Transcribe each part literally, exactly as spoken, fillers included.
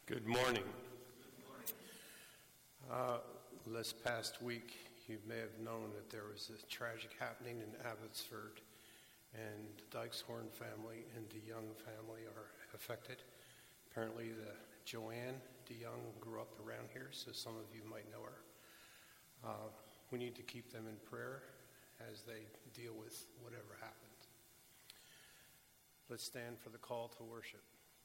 Good morning. Uh, this past week, you may have known that there was a tragic happening in Abbotsford, and the Dykeshorn family and DeYoung family are affected. Apparently, the Joanne DeYoung grew up around here, so some of you might know her. Uh, we need to keep them in prayer as they deal with whatever happened. Let's stand for the call to worship.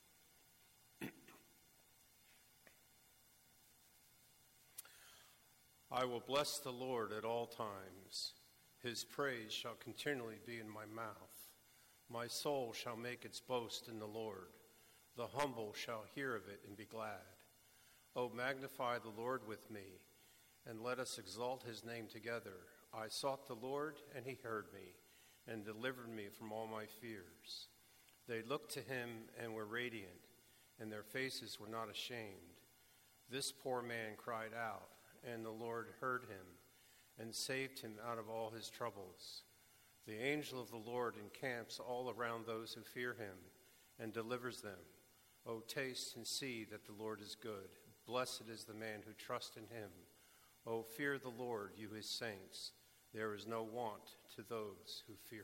I will bless the Lord at all times. His praise shall continually be in my mouth. My soul shall make its boast in the Lord. The humble shall hear of it and be glad. O magnify the Lord with me, and let us exalt his name together. I sought the Lord, and he heard me, and delivered me from all my fears. They looked to him and were radiant, and their faces were not ashamed. This poor man cried out, and the Lord heard him and saved him out of all his troubles. The angel of the Lord encamps all around those who fear him and delivers them. O taste and see that the Lord is good. Blessed is the man who trusts in him. O fear the Lord, you his saints. There is no want to those who fear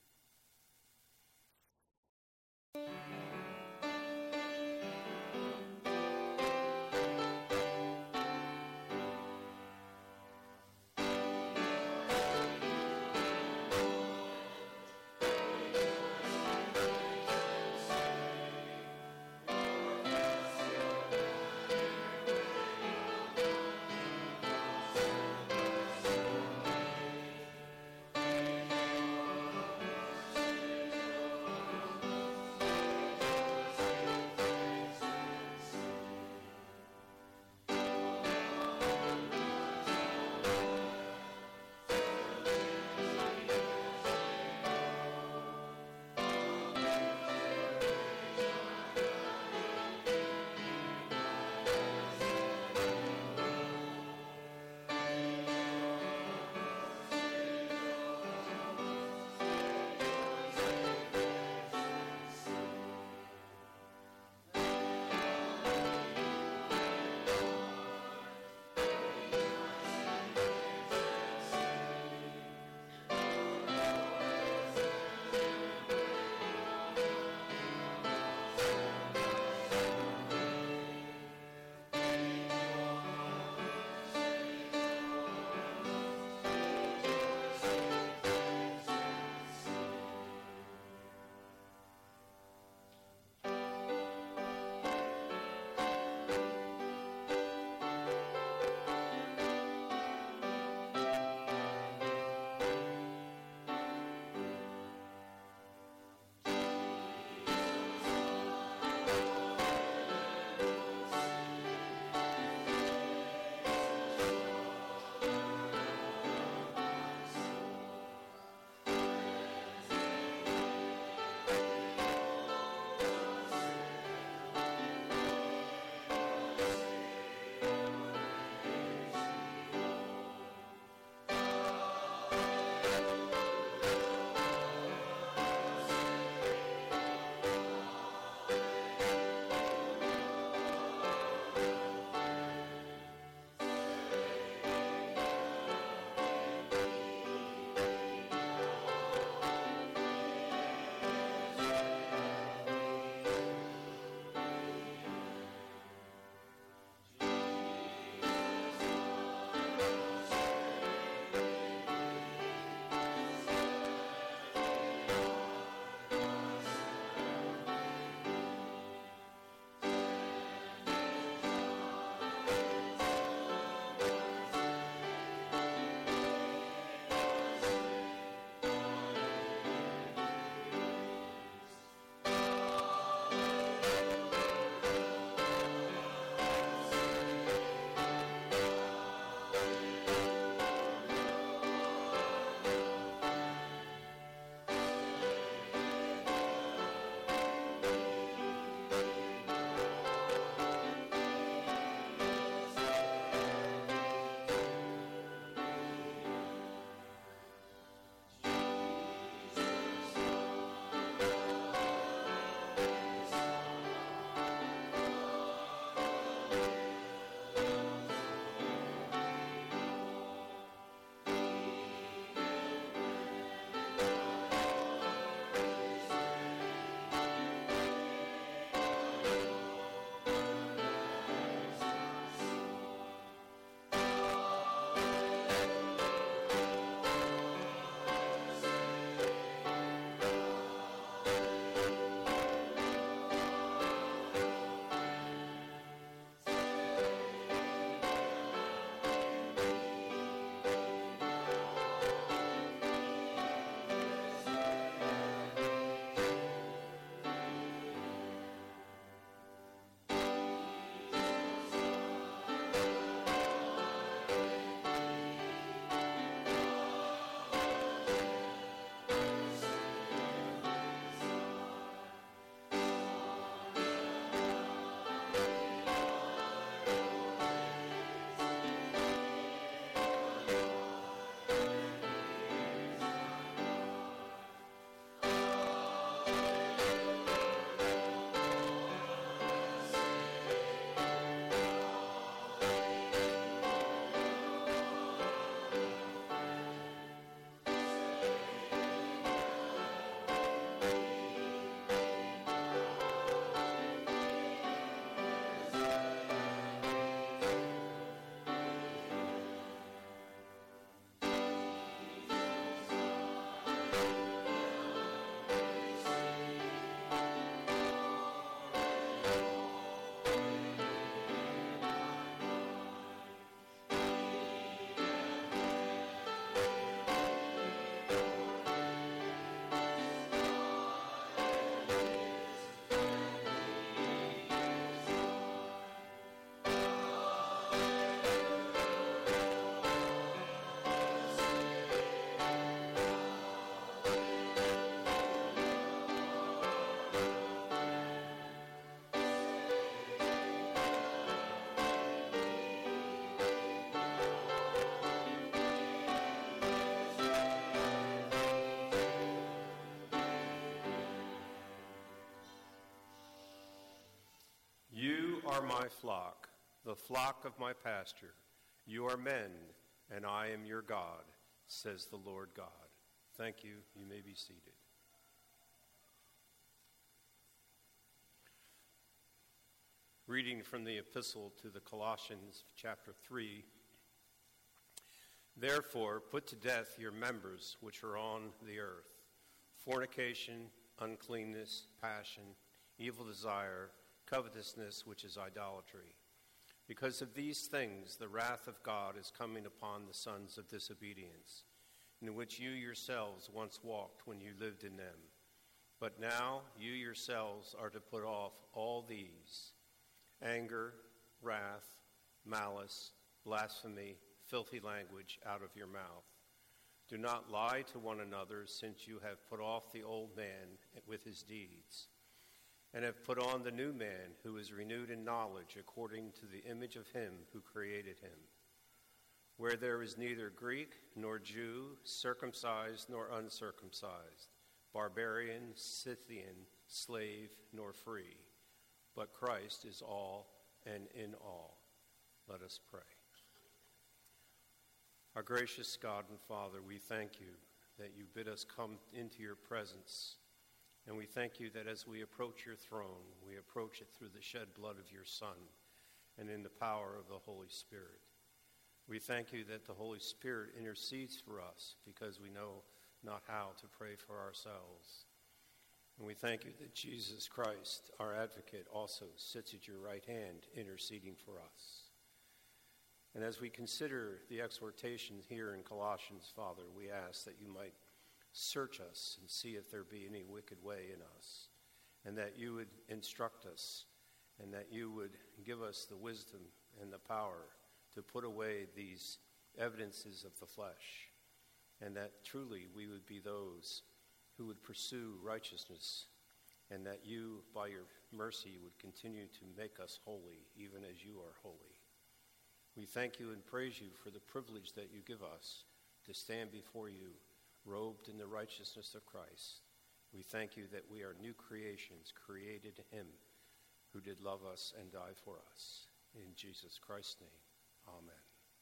him. are my flock, the flock of my pasture. You are men, and I am your God, says the Lord God. Thank you. You may be seated. Reading from the epistle to the Colossians, chapter three. Therefore, put to death your members which are on the earth: fornication, uncleanness, passion, evil desire, covetousness, which is idolatry. Because of these things, the wrath of God is coming upon the sons of disobedience, in which you yourselves once walked when you lived in them. But now you yourselves are to put off all these: anger, wrath, malice, blasphemy, filthy language out of your mouth. Do not lie to one another, since you have put off the old man with his deeds, and have put on the new man, who is renewed in knowledge according to the image of him who created him. Where there is neither Greek nor Jew, circumcised nor uncircumcised, barbarian, Scythian, slave nor free, but Christ is all and in all. Let us pray. Our gracious God and Father, we thank you that you bid us come into your presence. And we thank you that as we approach your throne, we approach it through the shed blood of your Son and in the power of the Holy Spirit. We thank you that the Holy Spirit intercedes for us because we know not how to pray for ourselves. And we thank you that Jesus Christ, our advocate, also sits at your right hand interceding for us. And as we consider the exhortation here in Colossians, Father, we ask that you might search us and see if there be any wicked way in us, and that you would instruct us, and that you would give us the wisdom and the power to put away these evidences of the flesh, and that truly we would be those who would pursue righteousness, and that you, by your mercy, would continue to make us holy, even as you are holy. We thank you and praise you for the privilege that you give us to stand before you, robed in the righteousness of Christ. We thank you that we are new creations, created in him who did love us and die for us. In Jesus Christ's name, amen.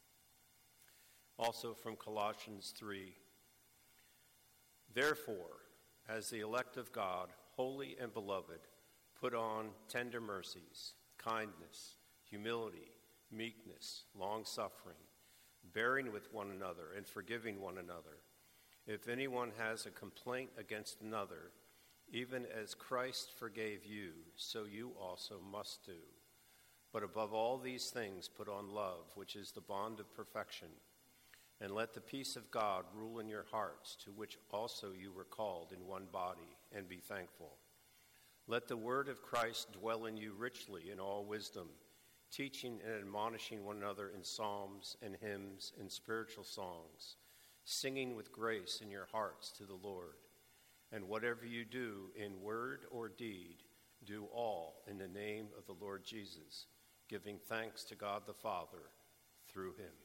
Also from Colossians three, therefore, as the elect of God, holy and beloved, put on tender mercies, kindness, humility, meekness, long-suffering, bearing with one another and forgiving one another. If anyone has a complaint against another, even as Christ forgave you, so you also must do. But above all these things, put on love, which is the bond of perfection. And let the peace of God rule in your hearts, to which also you were called in one body, and be thankful. Let the word of Christ dwell in you richly in all wisdom, teaching and admonishing one another in psalms and hymns and spiritual songs, singing with grace in your hearts to the Lord. And whatever you do in word or deed, do all in the name of the Lord Jesus, giving thanks to God the Father through him.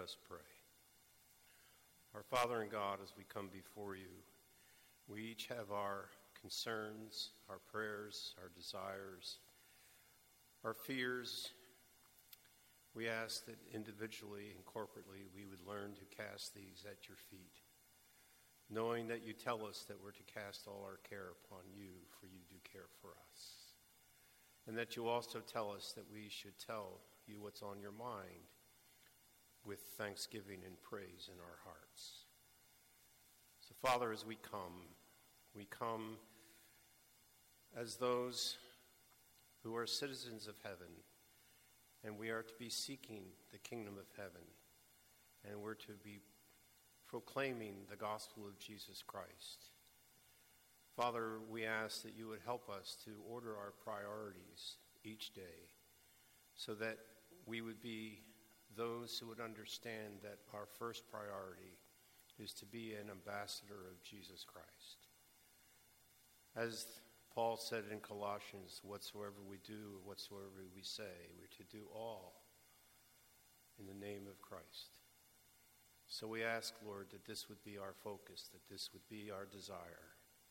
us pray. Our Father and God, as we come before you, we each have our concerns, our prayers, our desires, our fears. We ask that individually and corporately we would learn to cast these at your feet, knowing that you tell us that we're to cast all our care upon you, for you do care for us. And that you also tell us that we should tell you what's on your mind with thanksgiving and praise in our hearts. So, Father, as we come, we come as those who are citizens of heaven, and we are to be seeking the kingdom of heaven, and we're to be proclaiming the gospel of Jesus Christ. Father, we ask that you would help us to order our priorities each day so that we would be those who would understand that our first priority is to be an ambassador of Jesus Christ. As Paul said in Colossians, whatsoever we do, whatsoever we say, we're to do all in the name of Christ. So we ask, Lord, that this would be our focus, that this would be our desire.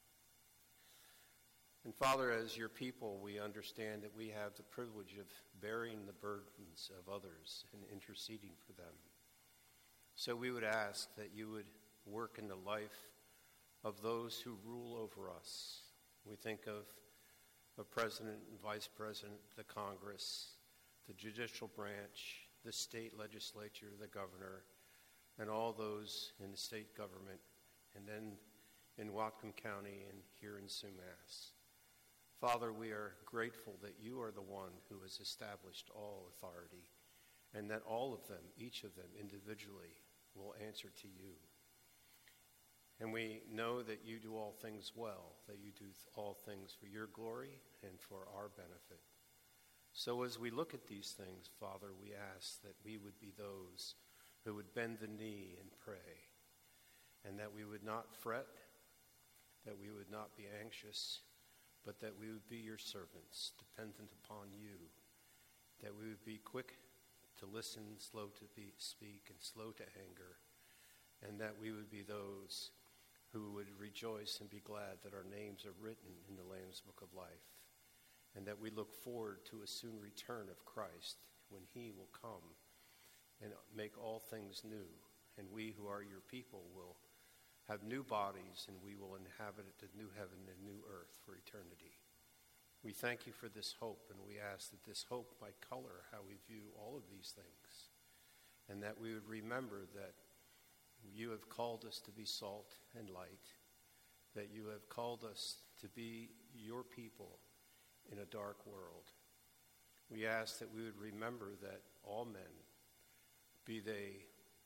And Father, as your people, we understand that we have the privilege of bearing the burdens of others and interceding for them. So we would ask that you would work in the life of those who rule over us. We think of the president and vice president, the Congress, the judicial branch, the state legislature, the governor, and all those in the state government, and then in Whatcom County and here in Sumas. Father, we are grateful that you are the one who has established all authority, and that all of them, each of them individually, will answer to you. And we know that you do all things well, that you do all things for your glory and for our benefit. So as we look at these things, Father, we ask that we would be those who would bend the knee and pray, and that we would not fret, that we would not be anxious, but that we would be your servants, dependent upon you, that we would be quick to listen, slow to be, speak, and slow to anger, and that we would be those who would rejoice and be glad that our names are written in the Lamb's Book of Life, and that we look forward to a soon return of Christ when he will come and make all things new, and we who are your people will have new bodies, and we will inhabit the new heaven and new earth for eternity. We thank you for this hope, and we ask that this hope might color how we view all of these things, and that we would remember that you have called us to be salt and light, that you have called us to be your people in a dark world. We ask that we would remember that all men, be they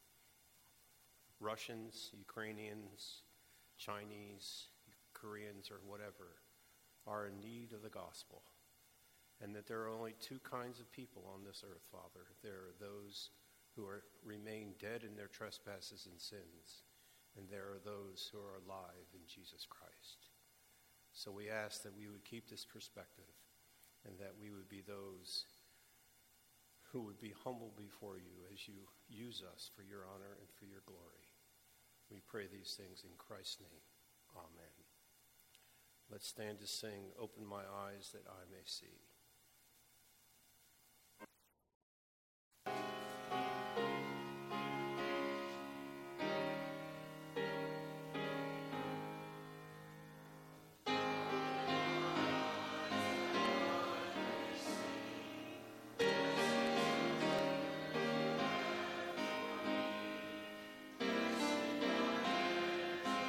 Russians, Ukrainians, Chinese, Koreans, or whatever, are in need of the gospel. And that there are only two kinds of people on this earth, Father. There are those who are remain dead in their trespasses and sins, and there are those who are alive in Jesus Christ. So we ask that we would keep this perspective, and that we would be those who would be humble before you as you use us for your honor and for your glory. We pray these things in Christ's name. Amen. Let's stand to sing, Open My Eyes That I May See.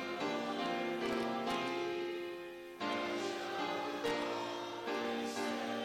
Thank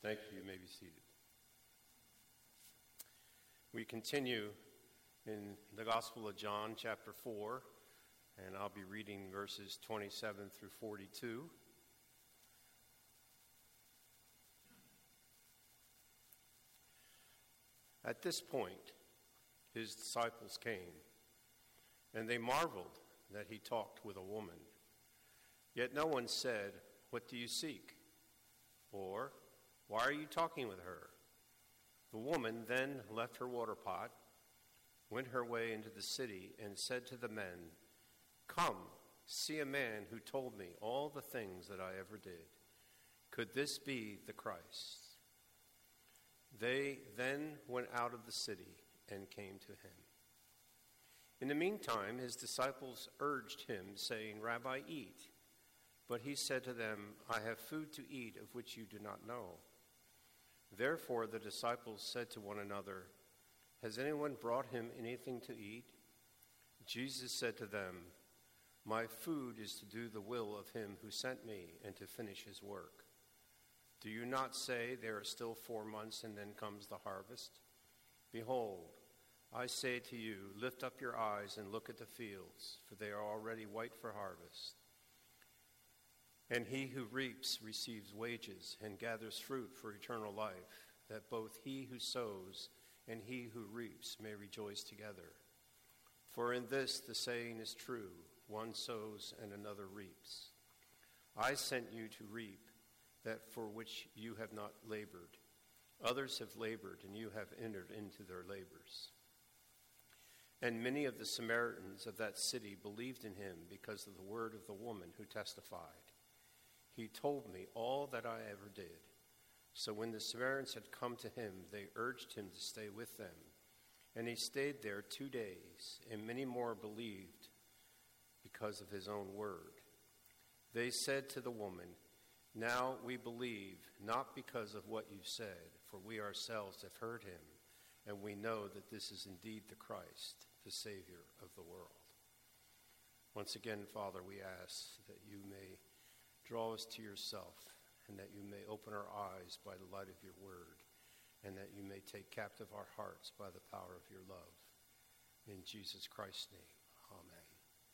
Thank you. You may be seated. We continue in the Gospel of John, chapter four, and I'll be reading verses twenty-seven through forty-two. At this point, his disciples came, and they marveled that he talked with a woman. Yet no one said, "What do you seek?" Or, "Why are you talking with her?" The woman then left her water pot, went her way into the city, and said to the men, "Come, see a man who told me all the things that I ever did. Could this be the Christ?" They then went out of the city and came to him. In the meantime, his disciples urged him, saying, "Rabbi, eat." But he said to them, "I have food to eat of which you do not know." Therefore the disciples said to one another, "Has anyone brought him anything to eat?" Jesus said to them, "My food is to do the will of him who sent me and to finish his work. Do you not say, 'There are still four months and then comes the harvest'? Behold, I say to you, lift up your eyes and look at the fields, for they are already white for harvest. And he who reaps receives wages and gathers fruit for eternal life, that both he who sows and he who reaps may rejoice together. For in this the saying is true, one sows and another reaps. I sent you to reap that for which you have not labored. Others have labored, and you have entered into their labors." And many of the Samaritans of that city believed in him because of the word of the woman who testified, "He told me all that I ever did." So when the Samaritans had come to him, they urged him to stay with them. And he stayed there two days, and many more believed because of his own word. They said to the woman, "Now we believe, not because of what you said, for we ourselves have heard him, and we know that this is indeed the Christ, the Savior of the world." Once again, Father, we ask that you may draw us to yourself, and that you may open our eyes by the light of your word, and that you may take captive our hearts by the power of your love. In Jesus Christ's name, amen.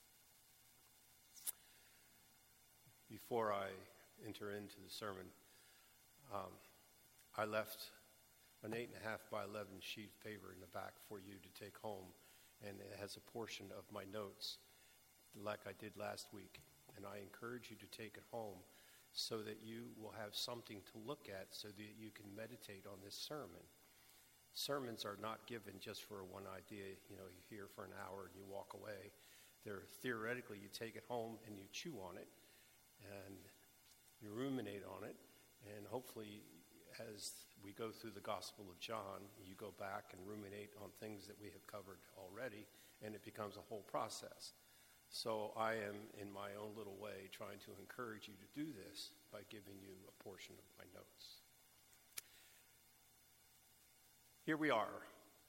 Before I enter into the sermon, um, I left an eight and a half by eleven sheet of paper in the back for you to take home, and it has a portion of my notes like I did last week, and I encourage you to take it home so that you will have something to look at so that you can meditate on this sermon. Sermons are not given just for one idea, you know, you hear for an hour and you walk away. They're theoretically, you take it home and you chew on it, and you ruminate on it, and hopefully as we go through the Gospel of John, you go back and ruminate on things that we have covered already, and it becomes a whole process. So I am, in my own little way, trying to encourage you to do this by giving you a portion of my notes. Here we are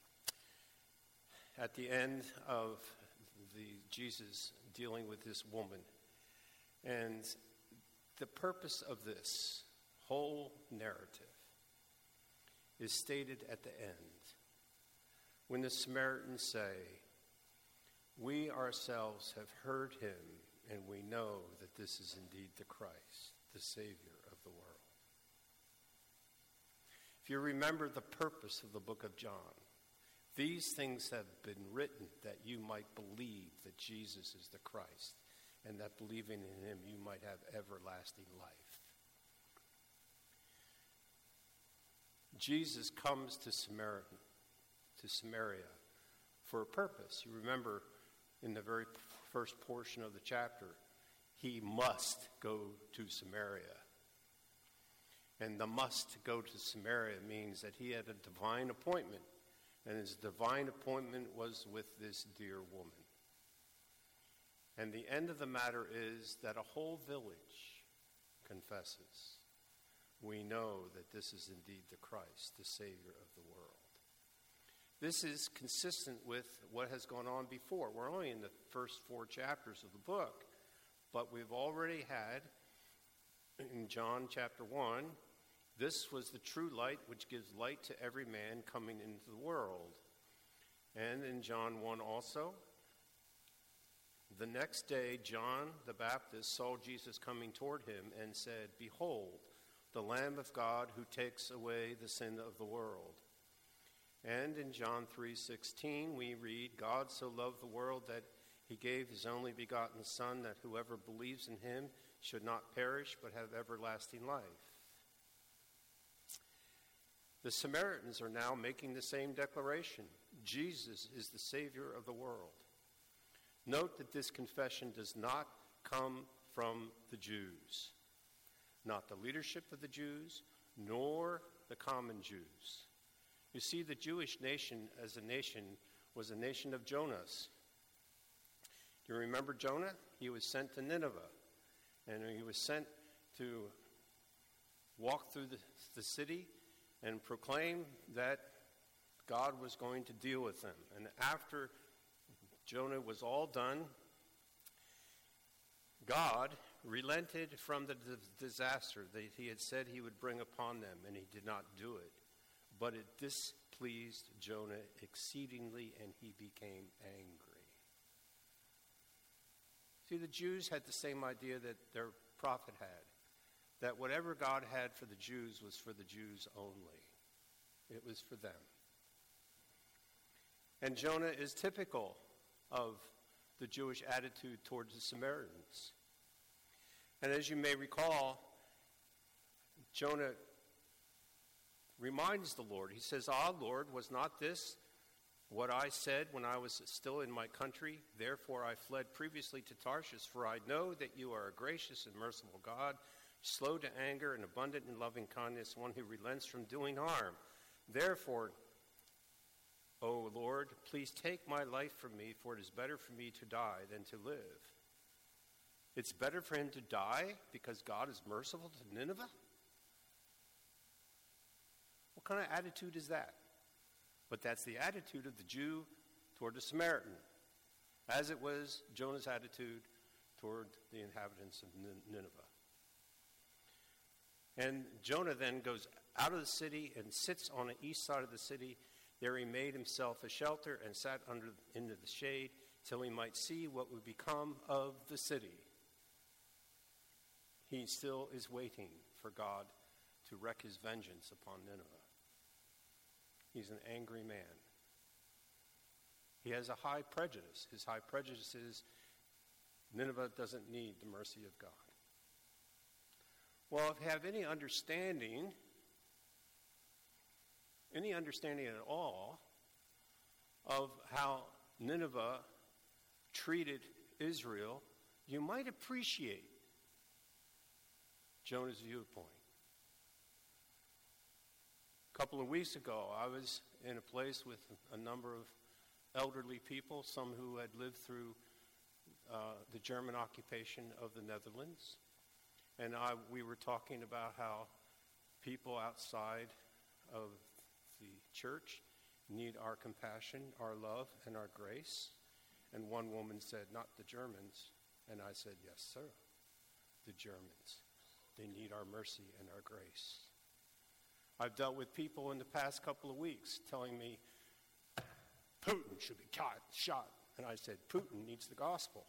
at the end of the Jesus dealing with this woman, and the purpose of this whole narrative is stated at the end when the Samaritans say, "We ourselves have heard him, and we know that this is indeed the Christ, the Savior of the world." If you remember the purpose of the book of John, these things have been written that you might believe that Jesus is the Christ, and that believing in him you might have everlasting life. Jesus comes to Samaria, to Samaria for a purpose. You remember in the very first portion of the chapter, he must go to Samaria. And the must go to Samaria means that he had a divine appointment, and his divine appointment was with this dear woman. And the end of the matter is that a whole village confesses, "We know that this is indeed the Christ, the Savior of the world." This is consistent with what has gone on before. We're only in the first four chapters of the book, but we've already had, in John chapter one, This was the true light which gives light to every man coming into the world. And in John one also, the next day John the Baptist saw Jesus coming toward him and said, "Behold, the Lamb of God who takes away the sin of the world." And in John three sixteen we read, "God so loved the world that he gave his only begotten Son, that whoever believes in him should not perish but have everlasting life." The Samaritans are now making the same declaration. Jesus is the Savior of the world. Note that this confession does not come from the Jews, not the leadership of the Jews, nor the common Jews. You see, the Jewish nation as a nation was a nation of Jonahs. Do you remember Jonah? He was sent to Nineveh, and he was sent to walk through the, the city and proclaim that God was going to deal with them. And after Jonah was all done, God relented from the d- disaster that he had said he would bring upon them, and he did not do it. But it displeased Jonah exceedingly, and he became angry. See, the Jews had the same idea that their prophet had, that whatever God had for the Jews was for the Jews only. It was for them. And Jonah is typical of the Jewish attitude towards the Samaritans. And as you may recall, Jonah reminds the Lord. He says, "Ah, Lord, was not this what I said when I was still in my country? Therefore I fled previously to Tarshish, for I know that you are a gracious and merciful God, slow to anger and abundant in loving kindness, one who relents from doing harm. Therefore, O Lord, please take my life from me, for it is better for me to die than to live." It's better for him to die because God is merciful to Nineveh? What kind of attitude is that? But that's the attitude of the Jew toward the Samaritan, as it was Jonah's attitude toward the inhabitants of Nineveh. And Jonah then goes out of the city and sits on the east side of the city. There he made himself a shelter and sat under into the shade till he might see what would become of the city. He still is waiting for God to wreak his vengeance upon Nineveh. He's an angry man. He has a high prejudice. His high prejudice is Nineveh doesn't need the mercy of God. Well, if you have any understanding, any understanding at all of how Nineveh treated Israel, you might appreciate Jonah's viewpoint. A couple of weeks ago, I was in a place with a number of elderly people, some who had lived through uh, the German occupation of the Netherlands. And I, we were talking about how people outside of the church need our compassion, our love, and our grace. And one woman said, "Not the Germans." And I said, "Yes, sir, the Germans. They need our mercy and our grace." I've dealt with people in the past couple of weeks telling me, "Putin should be shot." And I said, "Putin needs the gospel."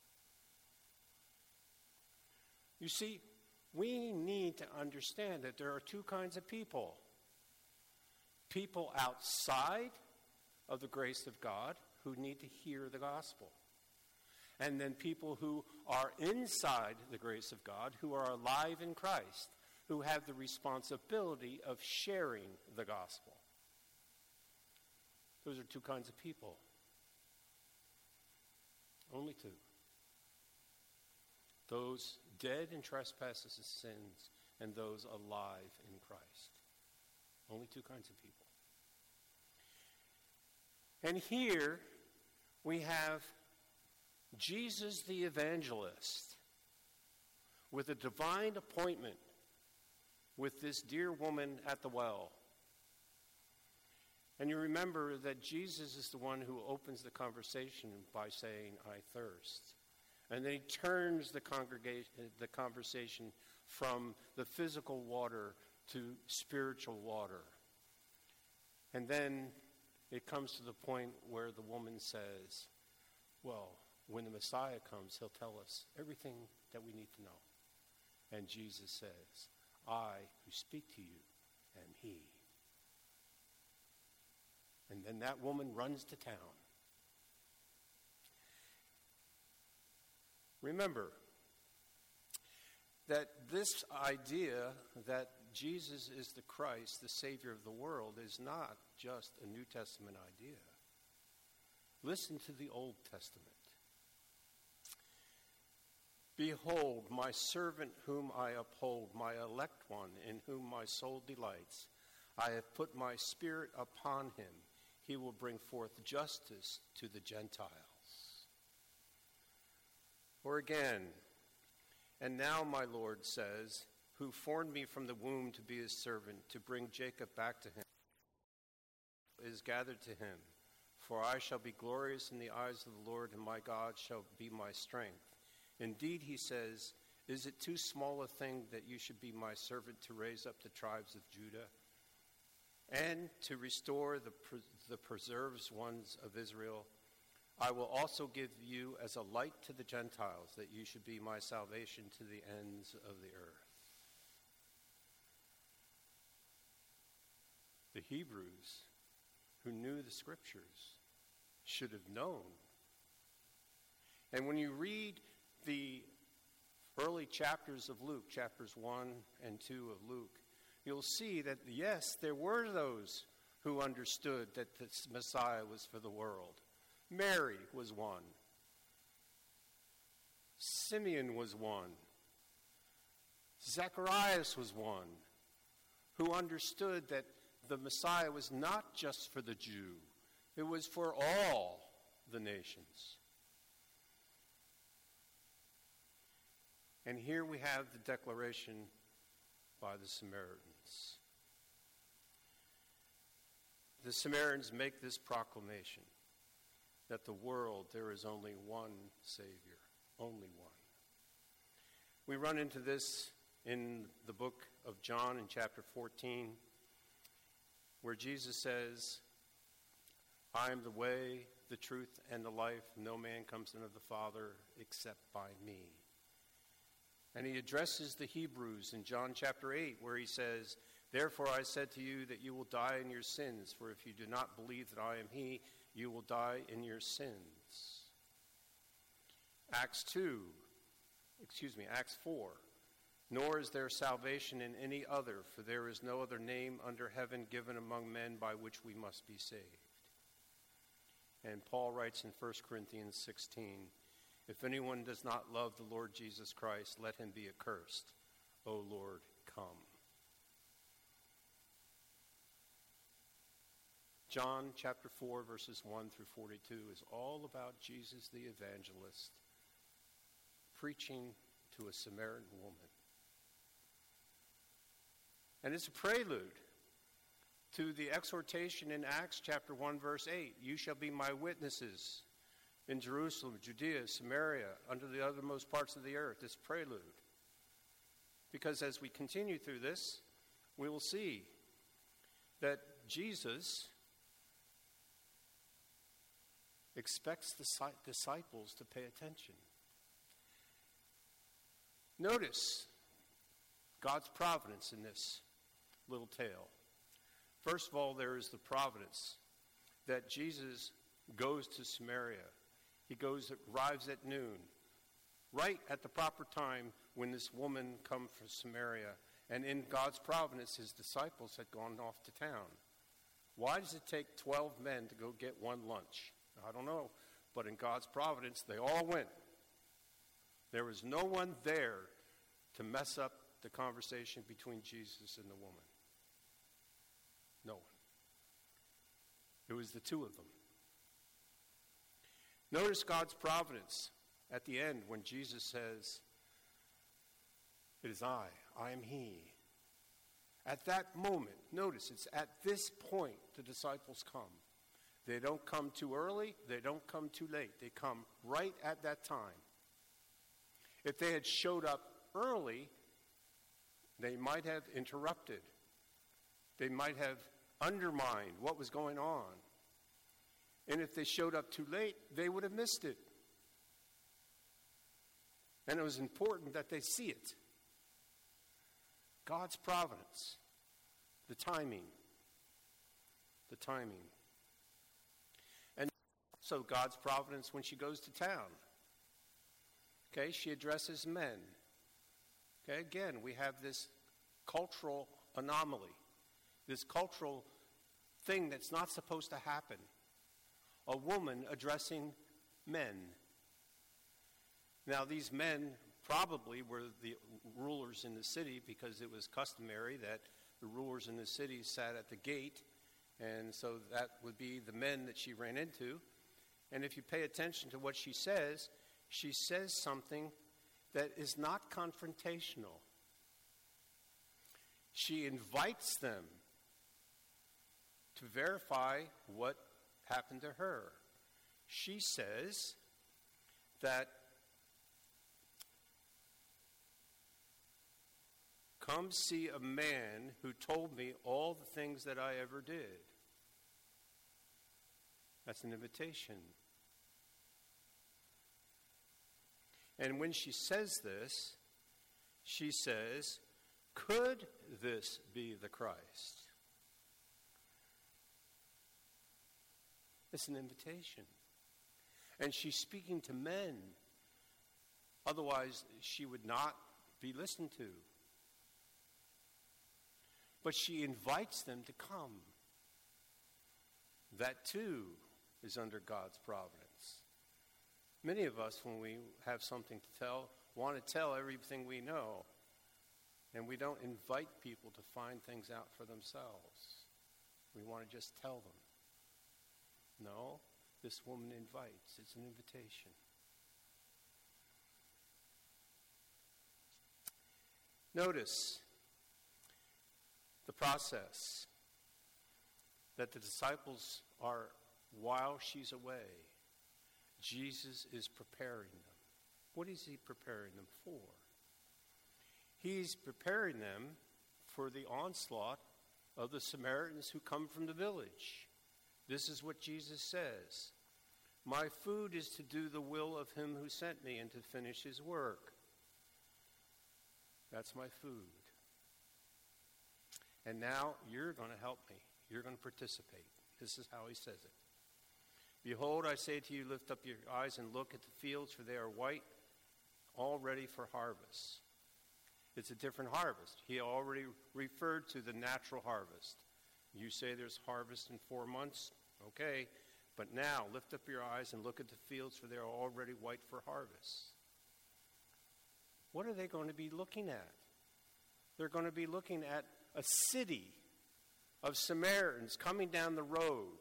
You see, we need to understand that there are two kinds of people. People outside of the grace of God who need to hear the gospel. And then people who are inside the grace of God, who are alive in Christ, who have the responsibility of sharing the gospel. Those are two kinds of people. Only two. Those dead in trespasses and sins, and those alive in Christ. Only two kinds of people. And here we have Jesus the evangelist with a divine appointment with this dear woman at the well. And you remember that Jesus is the one who opens the conversation by saying, "I thirst." And then he turns the congregation, the conversation from the physical water to spiritual water. And then it comes to the point where the woman says, well, when the Messiah comes, he'll tell us everything that we need to know. And Jesus says, I who speak to you am he. And then that woman runs to town. Remember that this idea that Jesus is the Christ, the Savior of the world, is not just a New Testament idea. Listen to the Old Testament. Behold, my servant whom I uphold, my elect one in whom my soul delights. I have put my spirit upon him. He will bring forth justice to the Gentiles. Or again, and now my Lord says, who formed me from the womb to be his servant, to bring Jacob back to him, is gathered to him. For I shall be glorious in the eyes of the Lord, and my God shall be my strength. Indeed, he says, is it too small a thing that you should be my servant to raise up the tribes of Judah and to restore the, pre- the preserved ones of Israel? I will also give you as a light to the Gentiles, that you should be my salvation to the ends of the earth. The Hebrews, who knew the scriptures, should have known. And when you read the early chapters of Luke, chapters one and two of Luke, you'll see that, yes, there were those who understood that the Messiah was for the world. Mary was one. Simeon was one. Zacharias was one, who understood that the Messiah was not just for the Jew. It was for all the nations. And here we have the declaration by the Samaritans. The Samaritans make this proclamation that the world, there is only one Savior, only one. We run into this in the book of John in chapter fourteen, where Jesus says, I am the way, the truth, and the life. No man comes unto the Father except by me. And he addresses the Hebrews in John chapter eight, where he says, therefore I said to you that you will die in your sins, for if you do not believe that I am he, you will die in your sins. Acts two, excuse me, Acts four, nor is there salvation in any other, for there is no other name under heaven given among men by which we must be saved. And Paul writes in First Corinthians sixteen, if anyone does not love the Lord Jesus Christ, let him be accursed. O Lord, come. John chapter four, verses one through forty-two is all about Jesus the evangelist preaching to a Samaritan woman. And it's a prelude to the exhortation in Acts chapter one, verse eight. You shall be my witnesses in Jerusalem, Judea, Samaria, under the uttermost parts of the earth. This prelude. Because as we continue through this, we will see that Jesus expects the disciples to pay attention. Notice God's providence in this little tale. First of all, there is the providence that Jesus goes to Samaria. He goes, arrives at noon, right at the proper time when this woman comes from Samaria. And in God's providence, his disciples had gone off to town. Why does it take twelve men to go get one lunch? I don't know, but in God's providence, they all went. There was no one there to mess up the conversation between Jesus and the woman. No one. It was the two of them. Notice God's providence at the end when Jesus says, it is I, I am he. At that moment, notice it's at this point the disciples come. They don't come too early, they don't come too late. They come right at that time. If they had showed up early, they might have interrupted They might have undermined what was going on. And if they showed up too late, they would have missed it. And it was important that they see it. God's providence, the timing, the timing. And also God's providence when she goes to town. Okay, she addresses men. Okay, again, we have this cultural anomaly, this cultural thing that's not supposed to happen. A woman addressing men. Now, these men probably were the rulers in the city because it was customary that the rulers in the city sat at the gate, and so that would be the men that she ran into. And if you pay attention to what she says, she says something that is not confrontational. She invites them to verify what happened to her. She says that, "Come see a man who told me all the things that I ever did." That's an invitation. And when she says this, she says, "Could this be the Christ?" It's an invitation. And she's speaking to men. Otherwise, she would not be listened to. But she invites them to come. That too is under God's providence. Many of us, when we have something to tell, want to tell everything we know. And we don't invite people to find things out for themselves. We want to just tell them. No, this woman invites. It's an invitation. Notice the process that the disciples are, while she's away, Jesus is preparing them. What is he preparing them for? He's preparing them for the onslaught of the Samaritans who come from the village. This is what Jesus says. "My food is to do the will of him who sent me and to finish his work." That's my food. And now you're going to help me. You're going to participate. This is how he says it. "Behold, I say to you, lift up your eyes and look at the fields, for they are white, all ready for harvest." It's a different harvest. He already referred to the natural harvest. You say there's harvest in four months? Okay. But now, lift up your eyes and look at the fields, for they are already white for harvest. What are they going to be looking at? They're going to be looking at a city of Samaritans coming down the road.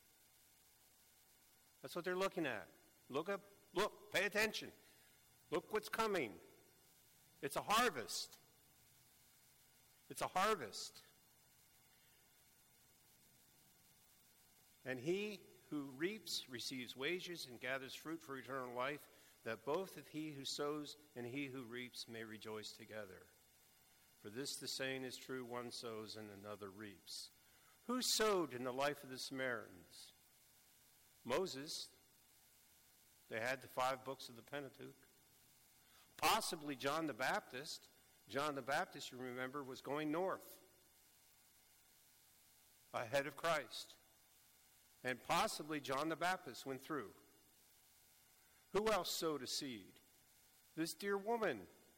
That's what they're looking at. Look up, look, pay attention. Look what's coming. It's a harvest. It's a harvest. And he who reaps receives wages and gathers fruit for eternal life, that both of he who sows and he who reaps may rejoice together. For this the saying is true, one sows and another reaps. Who sowed in the life of the Samaritans? Moses. They had the five books of the Pentateuch. Possibly John the Baptist. John the Baptist, you remember, was going north ahead of Christ. And possibly John the Baptist went through. Who else sowed a seed? This dear woman.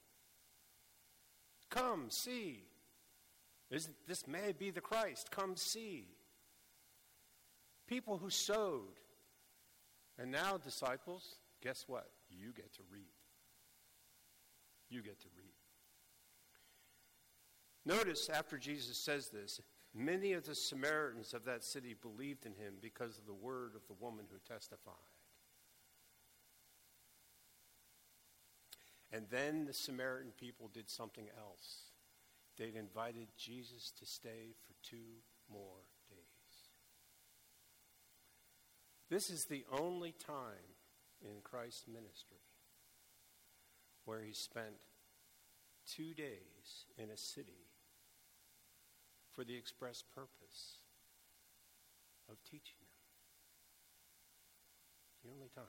Come, see. Isn't, this may be the Christ. Come, see. People who sowed. And now, disciples, guess what? You get to reap. You get to reap. Notice after Jesus says this, many of the Samaritans of that city believed in him because of the word of the woman who testified. And then the Samaritan people did something else. They'd invited Jesus to stay for two more days. This is the only time in Christ's ministry where he spent two days in a city for the express purpose of teaching them. The only time.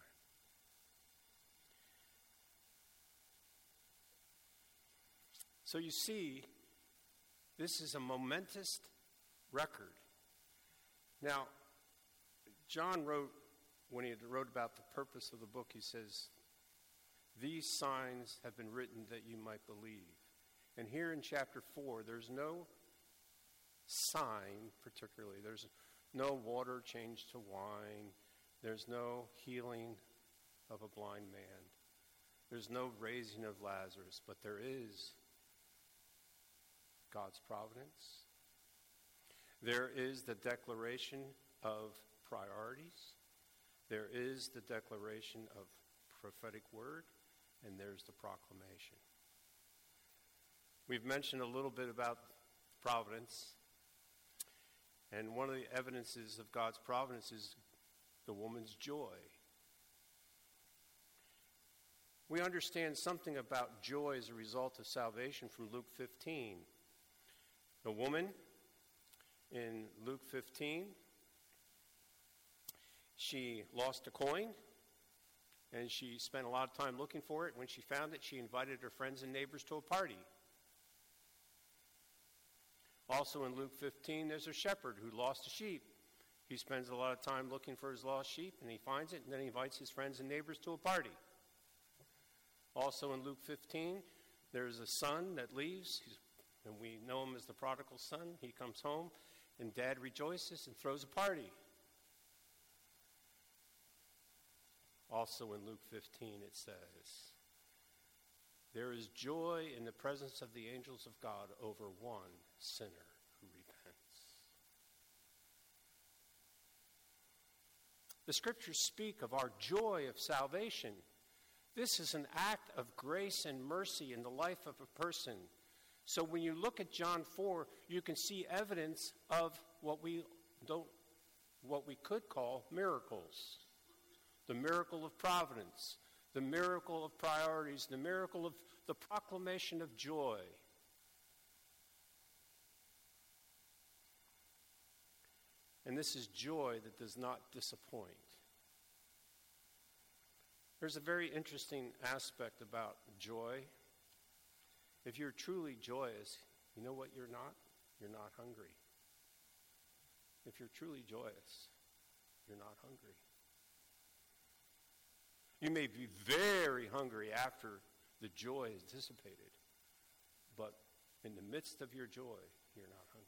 So you see, this is a momentous record. Now, John wrote, when he wrote about the purpose of the book, he says, these signs have been written that you might believe. And here in chapter four, there's no sign particularly. There's no water changed to wine. There's no healing of a blind man. There's no raising of Lazarus, but there is God's providence. There is the declaration of priorities. There is the declaration of prophetic word, and there's the proclamation. We've mentioned a little bit about providence, and one of the evidences of God's providence is the woman's joy. We understand something about joy as a result of salvation from Luke fifteen. The woman in Luke fifteen, she lost a coin, and she spent a lot of time looking for it. When she found it, she invited her friends and neighbors to a party. Also in Luke fifteen, there's a shepherd who lost a sheep. He spends a lot of time looking for his lost sheep, and he finds it, and then he invites his friends and neighbors to a party. Also in Luke fifteen, there's a son that leaves, and we know him as the prodigal son. He comes home, and dad rejoices and throws a party. Also in Luke fifteen, it says, there is joy in the presence of the angels of God over one sinner who repents. The scriptures speak of our joy of salvation. This is an act of grace and mercy in the life of a person. So when you look at John four, you can see evidence of what we don't, what we could call miracles. The miracle of providence, the miracle of priorities, the miracle of the proclamation of joy. And this is joy that does not disappoint. There's a very interesting aspect about joy. If you're truly joyous, you know what you're not? You're not hungry. If you're truly joyous, you're not hungry. You may be very hungry after the joy is dissipated, but in the midst of your joy, you're not hungry.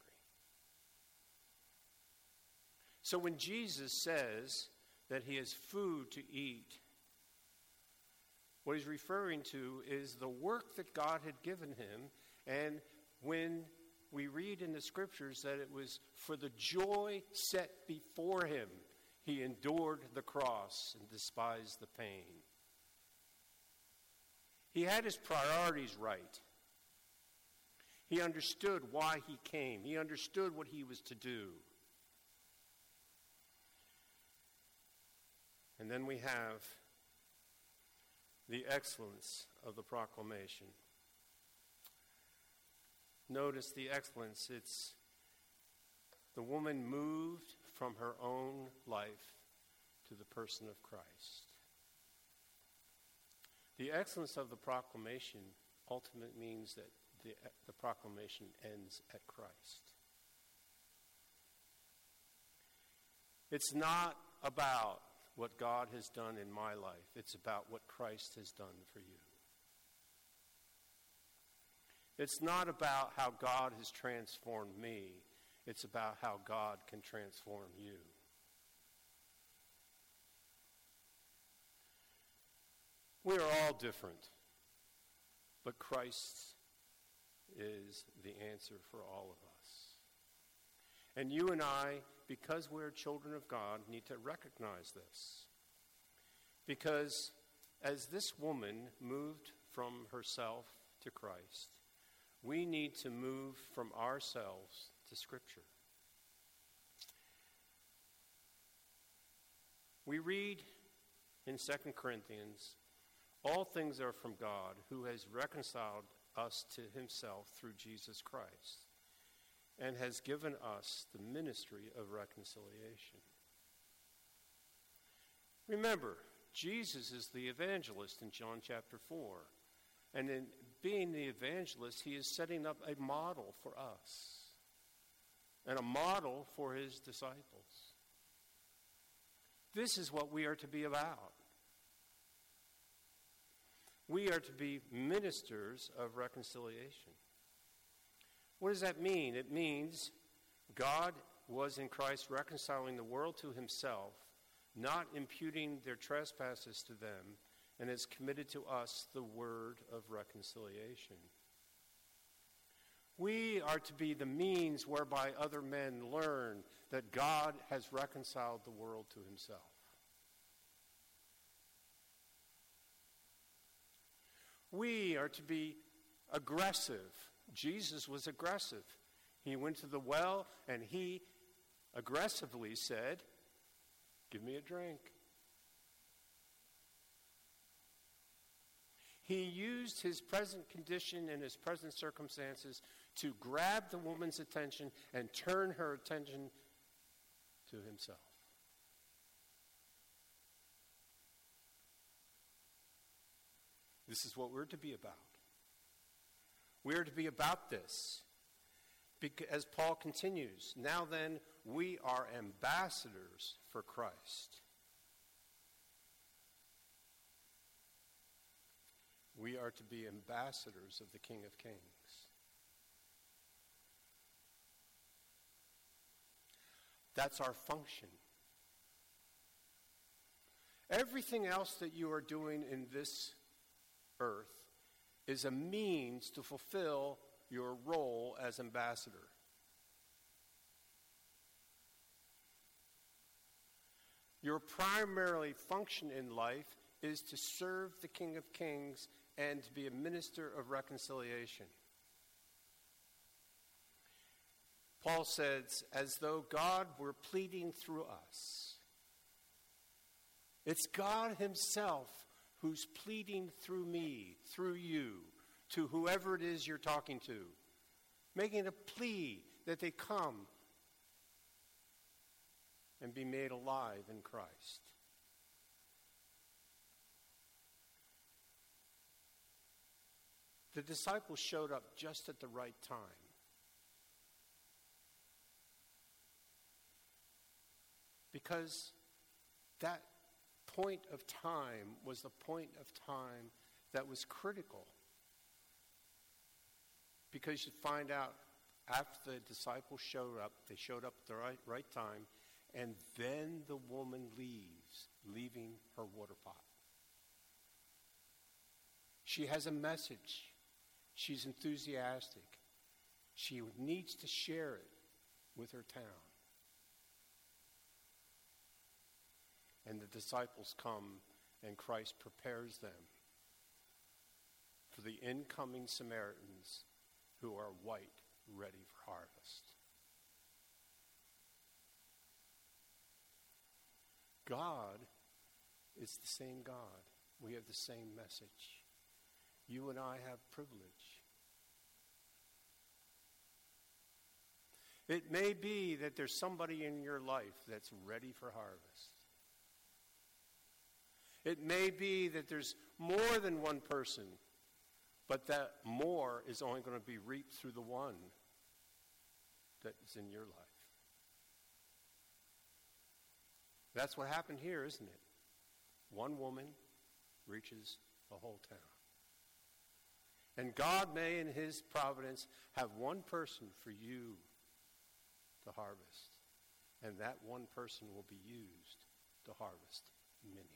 So when Jesus says that he has food to eat, what he's referring to is the work that God had given him, and when we read in the scriptures that it was for the joy set before him, he endured the cross and despised the pain. He had his priorities right. He understood why he came. He understood what he was to do. And then we have the excellence of the proclamation. Notice the excellence. It's the woman moved from her own life to the person of Christ. The excellence of the proclamation ultimately means that the, the proclamation ends at Christ. It's not about what God has done in my life. It's about what Christ has done for you. It's not about how God has transformed me. It's about how God can transform you. We are all different, but Christ is the answer for all of us. And you and I, because we're children of God, need to recognize this. Because as this woman moved from herself to Christ, we need to move from ourselves to Scripture. We read in Second Corinthians, all things are from God, who has reconciled us to himself through Jesus Christ. and has given us the ministry of reconciliation. Remember, Jesus is the evangelist in John chapter four. And in being the evangelist, he is setting up a model for us and a model for his disciples. This is what we are to be about. We are to be ministers of reconciliation. What does that mean? It means God was in Christ reconciling the world to himself, not imputing their trespasses to them, and has committed to us the word of reconciliation. We are to be the means whereby other men learn that God has reconciled the world to himself. We are to be aggressive. Jesus was aggressive. He went to the well and he aggressively said, "Give me a drink." He used his present condition and his present circumstances to grab the woman's attention and turn her attention to himself. This is what we're to be about. We are to be about this. Because, as Paul continues, now then, we are ambassadors for Christ. We are to be ambassadors of the King of Kings. That's our function. Everything else that you are doing in this earth is a means to fulfill your role as ambassador. Your primary function in life is to serve the King of Kings and to be a minister of reconciliation. Paul says, as though God were pleading through us. It's God himself who's pleading through me, through you, to whoever it is you're talking to, making a plea that they come and be made alive in Christ. The disciples showed up just at the right time. Because that point of time was the point of time that was critical. Because you find out after the disciples showed up, they showed up at the right, right time, and then the woman leaves, leaving her water pot. She has a message. She's enthusiastic. She needs to share it with her town. And the disciples come, and Christ prepares them for the incoming Samaritans who are white, ready for harvest. God is the same God. We have the same message. You and I have privilege. It may be that there's somebody in your life that's ready for harvest. It may be that there's more than one person, but that more is only going to be reaped through the one that is in your life. That's what happened here, isn't it? One woman reaches the whole town. And God may, in his providence, have one person for you to harvest. And that one person will be used to harvest many.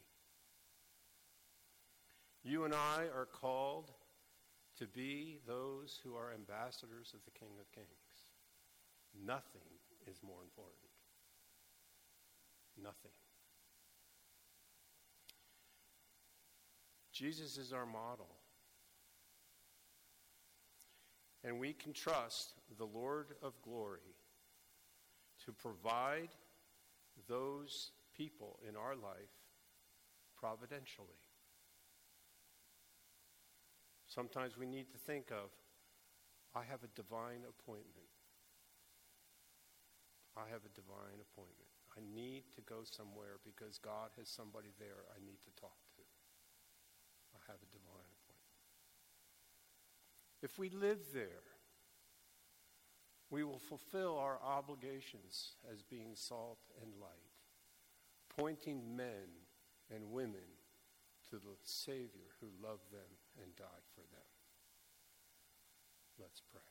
You and I are called to be those who are ambassadors of the King of Kings. Nothing is more important. Nothing. Jesus is our model. And we can trust the Lord of glory to provide those people in our life providentially. Sometimes we need to think of, I have a divine appointment. have a divine appointment. I need to go somewhere because God has somebody there I need to talk to. I have a divine appointment. If we live there, we will fulfill our obligations as being salt and light, pointing men and women to the Savior who loved them and died for them. Let's pray.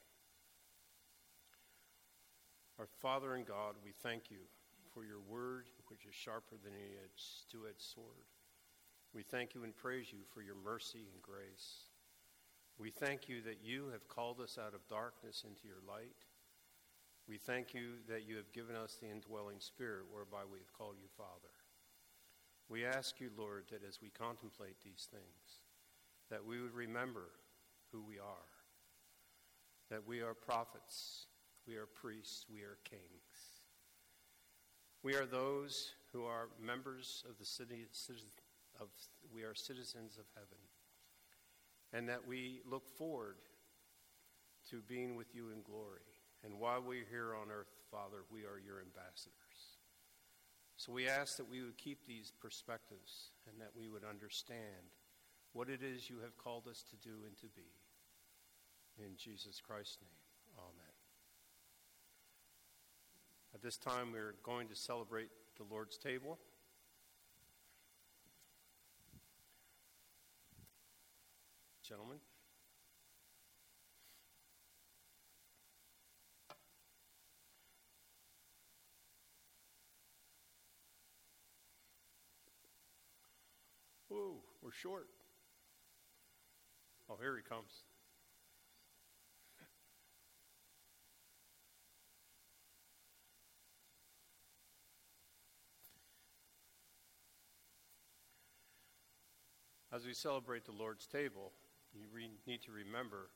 Our Father and God, we thank you for your word, which is sharper than any two-edged sword. We thank you and praise you for your mercy and grace. We thank you that you have called us out of darkness into your light. We thank you that you have given us the indwelling Spirit whereby we have called you Father. We ask you, Lord, that as we contemplate these things, that we would remember who we are, that we are prophets, we are priests, we are kings. We are those who are members of the city, of, we are citizens of heaven, and that we look forward to being with you in glory. And while we're here on earth, Father, we are your ambassadors. So we ask that we would keep these perspectives and that we would understand what it is you have called us to do and to be. In Jesus Christ's name, amen. At this time, we're going to celebrate the Lord's table. Gentlemen. Whoa, we're short. Oh, here he comes. As we celebrate the Lord's table, you re- need to remember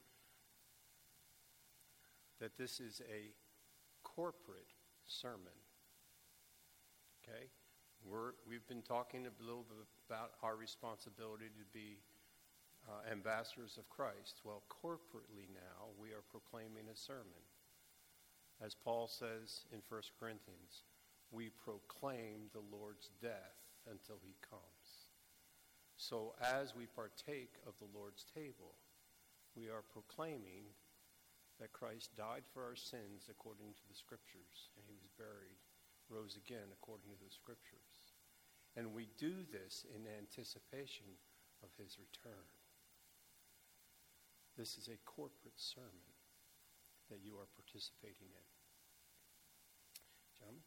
that this is a corporate sermon. Okay? We're, we've been talking a little bit about our responsibility to be uh, ambassadors of Christ. Well, corporately now, we are proclaiming a sermon. As Paul says in First Corinthians, we proclaim the Lord's death until he comes. So as we partake of the Lord's table, we are proclaiming that Christ died for our sins according to the Scriptures, and he was buried, rose again according to the Scriptures. And we do this in anticipation of his return. This is a corporate sermon that you are participating in. Gentlemen?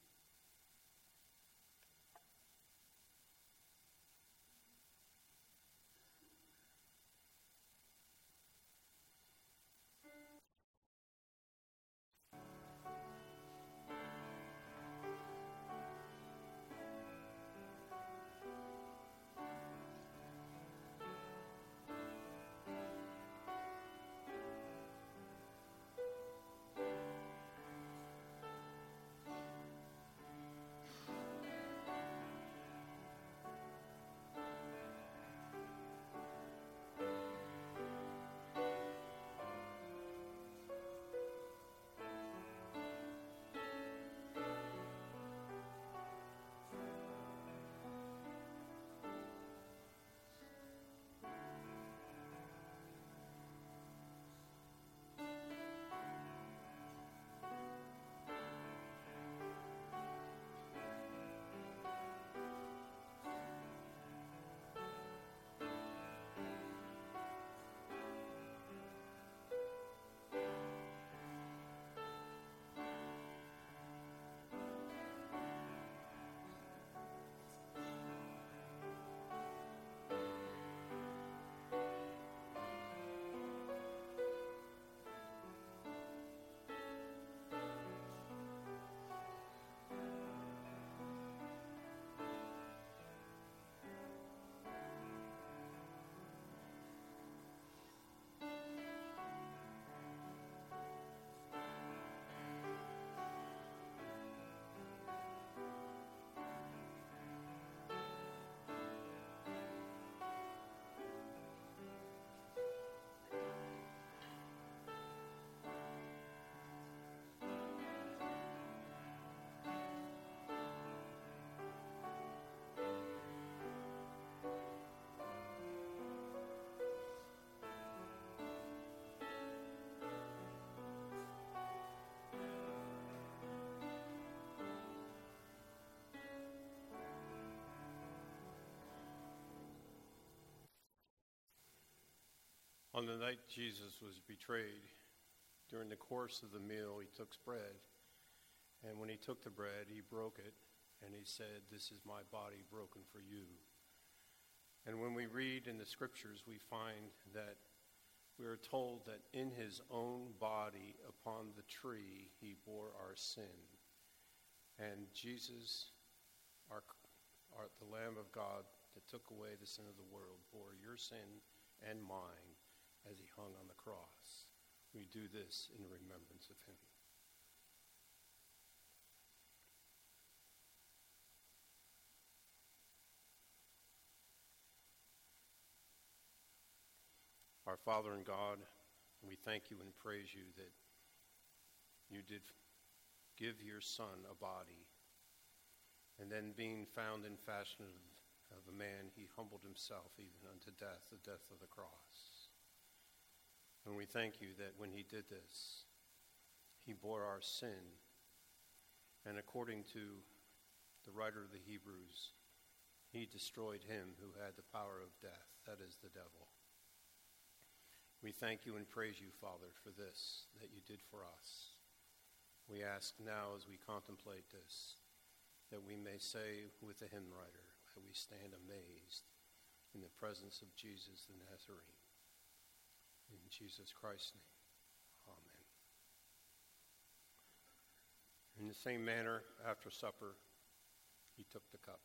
On the night Jesus was betrayed, during the course of the meal, he took bread. And when he took the bread, he broke it, and he said, "This is my body broken for you." And when we read in the scriptures, we find that we are told that in his own body upon the tree, he bore our sin. And Jesus, our, our, the Lamb of God that took away the sin of the world, bore your sin and mine as he hung on the cross. We do this in remembrance of him. Our Father and God, we thank you and praise you that you did give your Son a body, and then being found in fashion of, of a man, he humbled himself even unto death, the death of the cross. And we thank you that when he did this, he bore our sin, and according to the writer of the Hebrews, he destroyed him who had the power of death, that is the devil. We thank you and praise you, Father, for this that you did for us. We ask now as we contemplate this, that we may say with the hymn writer, that we stand amazed in the presence of Jesus the Nazarene. In Jesus Christ's name, amen. In the same manner, after supper, he took the cup.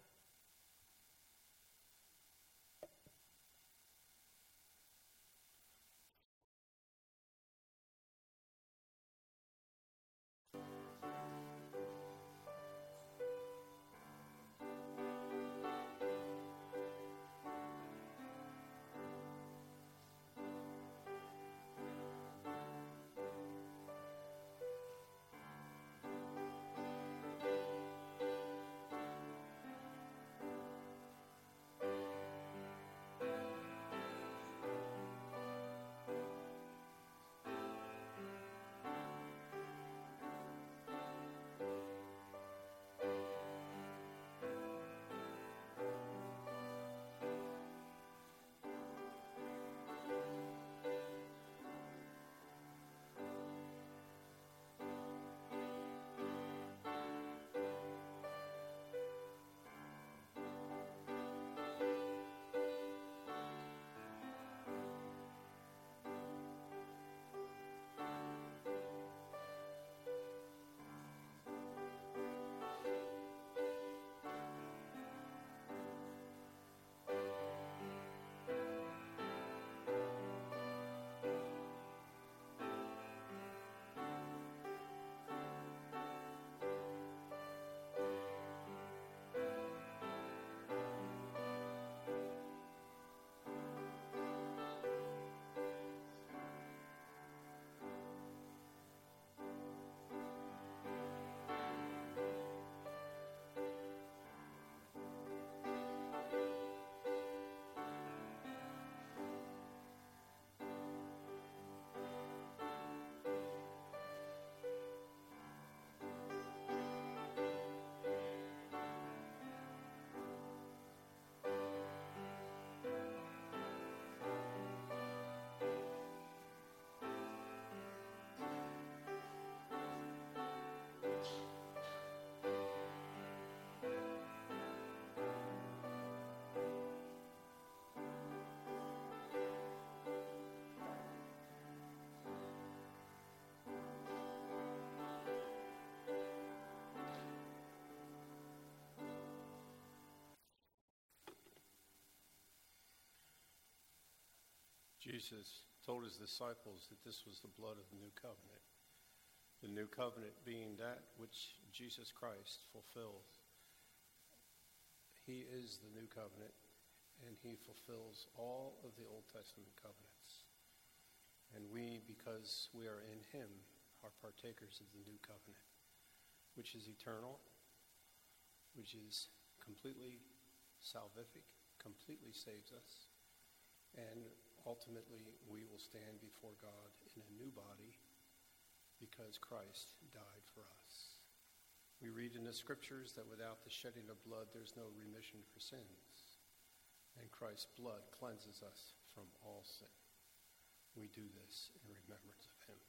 Jesus told his disciples that this was the blood of the new covenant. The new covenant being that which Jesus Christ fulfills. He is the new covenant, and he fulfills all of the Old Testament covenants. And we, because we are in him, are partakers of the new covenant, which is eternal, which is completely salvific, completely saves us, and ultimately we will stand before God in a new body because Christ died for us. We read in the scriptures that without the shedding of blood, there's no remission for sins. And Christ's blood cleanses us from all sin. We do this in remembrance of him.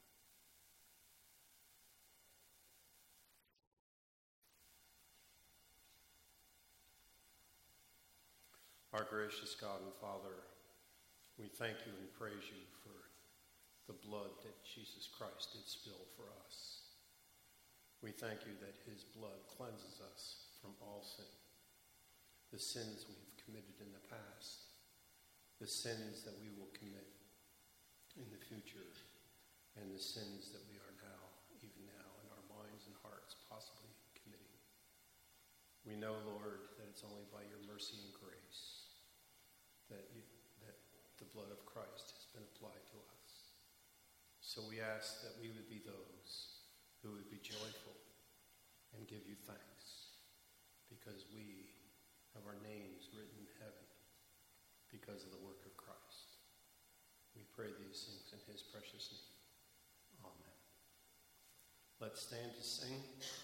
Our gracious God and Father, we thank you and praise you for the blood that Jesus Christ did spill for us. We thank you that his blood cleanses us from all sin, the sins we have committed in the past, the sins that we will commit in the future, and the sins that we are now, even now, in our minds and hearts, possibly committing. We know, Lord, that it's only by your mercy and grace that, you, that the blood of Christ has been applied to us. So we ask that we would be those who would be joyful and give you thanks, because we have our names written in heaven because of the work of Christ. We pray these things in his precious name. Amen. Let's stand to sing.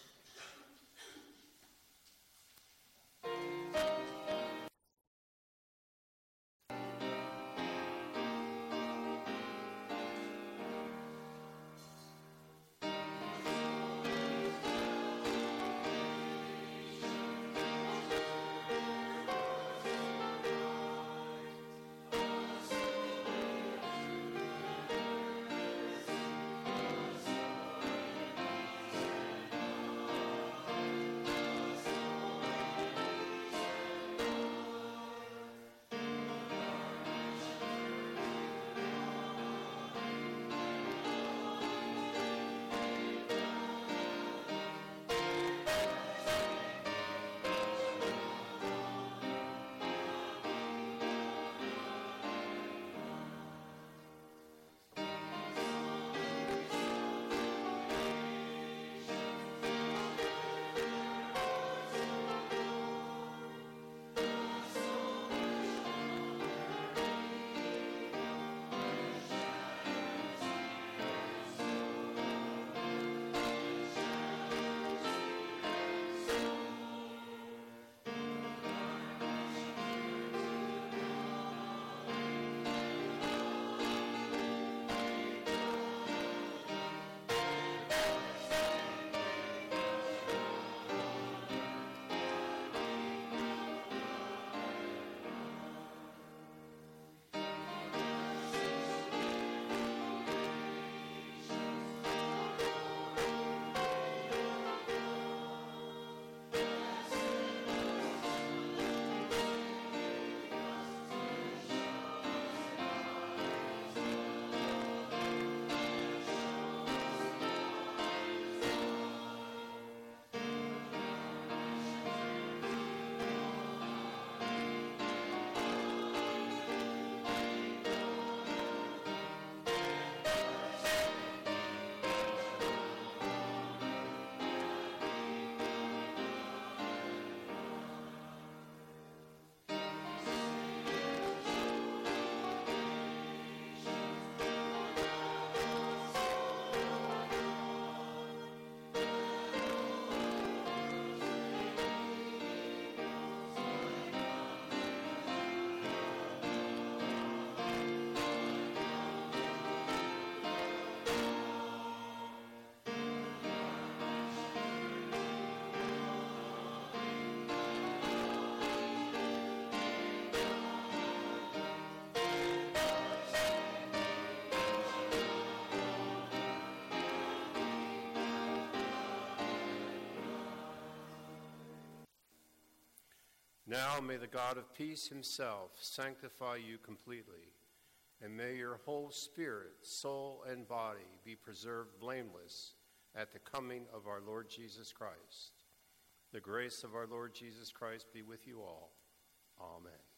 Now may the God of peace himself sanctify you completely, and may your whole spirit, soul, and body be preserved blameless at the coming of our Lord Jesus Christ. The grace of our Lord Jesus Christ be with you all. Amen.